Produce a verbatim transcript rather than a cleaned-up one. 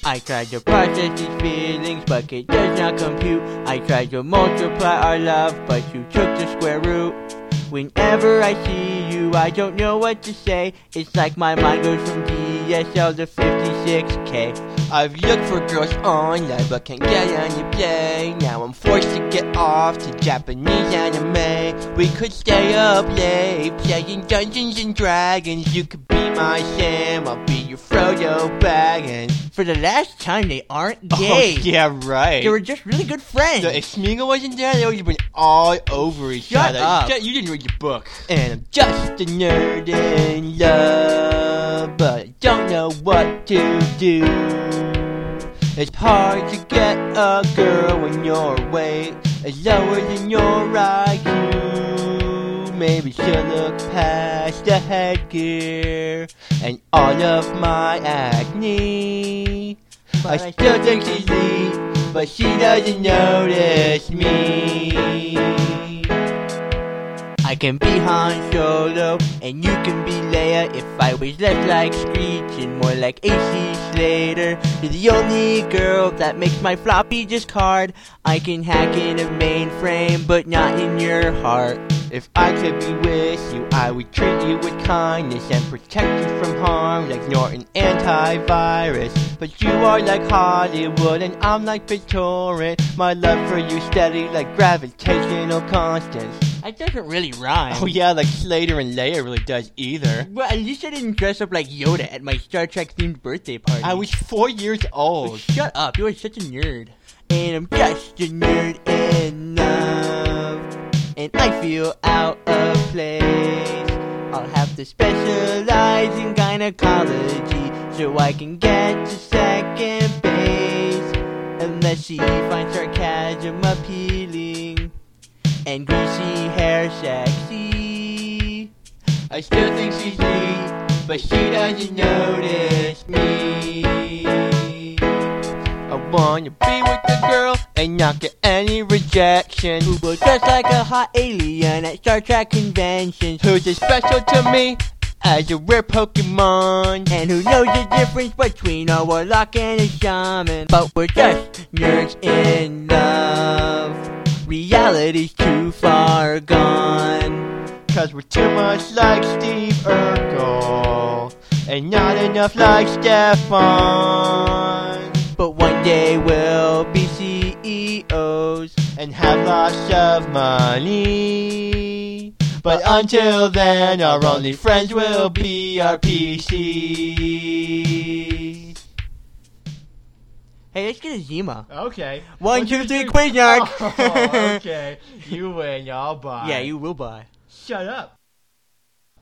I tried to process these feelings, but it does not compute. I tried to multiply our love, but you took the square root. Whenever I see you, I don't know what to say. It's like my mind goes from D S L to fifty-six K. I've looked for girls online, but can't get any play. Now I'm forced to get off to Japanese anime. We could stay up late, playing Dungeons and Dragons. You could be my Sam, I'll be your Frodo Baggins. For the last time, they aren't gay. Oh, yeah, right. They were just really good friends. So if Smeagol wasn't there, they would have been all over each Shut other. up. Shut, you didn't read your book. And I'm just a nerd in love, but I don't know what to do. It's hard to get a girl when your weight is lower than your I Q. Maybe she'll look past the headgear and all of my acne. I still think she's neat, but she doesn't notice me. I can be Han Solo, and you can be Leia. If I was less like Screech and more like A C Slater, you're the only girl that makes my floppy disk hard. I can hack in a mainframe, but not in your heart. If I could be with you, I would treat you with kindness and protect you from harm like Norton antivirus. But you are like Hollywood and I'm like BitTorrent. My love for you steady like gravitational constants. That doesn't really rhyme. Oh yeah, like Slater and Leia really does either. Well, at least I didn't dress up like Yoda at my Star Trek themed birthday party. I was four years Oh, old. shut up, you are such a nerd. And I'm just a nerd in love, and I feel out of place. I'll have to specialize in gynecology so I can get to second base. Unless she finds sarcasm appealing and greasy hair sexy. I still think she's neat, but she doesn't notice me. I wanna be with the girl and not get any rejection. Who will dress like a hot alien at Star Trek conventions. Who's as special to me as a rare Pokemon. And who knows the difference between a warlock and a shaman. But we're just nerds in love. Reality's too far gone. Cause we're too much like Steve Urkel and not enough like Stefan. But one day we'll be C E Os and have lots of money. But until then, our only friends will be our P Cs. Hey, let's get a Zima. Okay. One, two, three, Quizark. Oh, okay. You win, y'all buy. Yeah, you will buy. Shut up.